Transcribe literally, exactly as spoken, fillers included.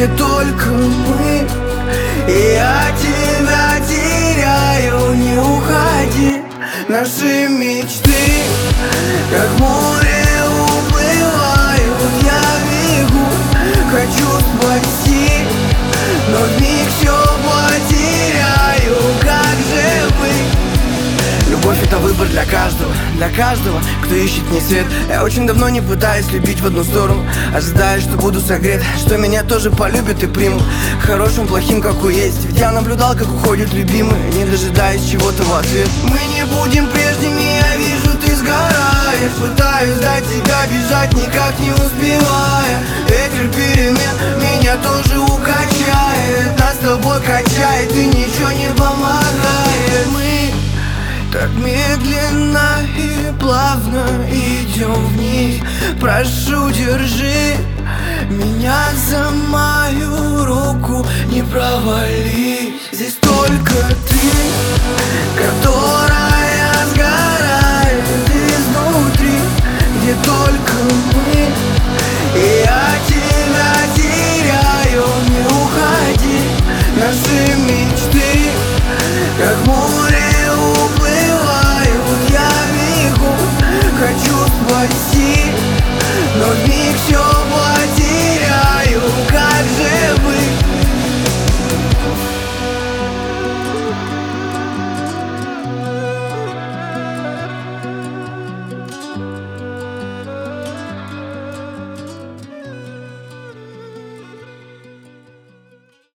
где только мы. И я тебя теряю, не уходи. Наши мечты, как море, уплывают. Я бегу, хочу спасти, но вмиг все потеряю. Как же быть? Любовь — это выбор для каждого, для каждого, кто ищет мне свет. Я очень давно не пытаюсь любить в одну сторону, ожидая, что буду согрет, что меня тоже полюбят и примут, хорошим, плохим, какой есть. Ведь я наблюдал, как уходят любимые, не дожидаясь чего-то в ответ. Мы не будем прежними, я вижу, ты сгораешь. Пытаюсь дать тебя бежать, никак не успевая. Ветер перемен меня тоже укачает, нас с тобой качает и ничего не помогает. Мы так медленно и плавно идем вниз. Прошу, держи меня за мою руку, не провались. Здесь только ты, как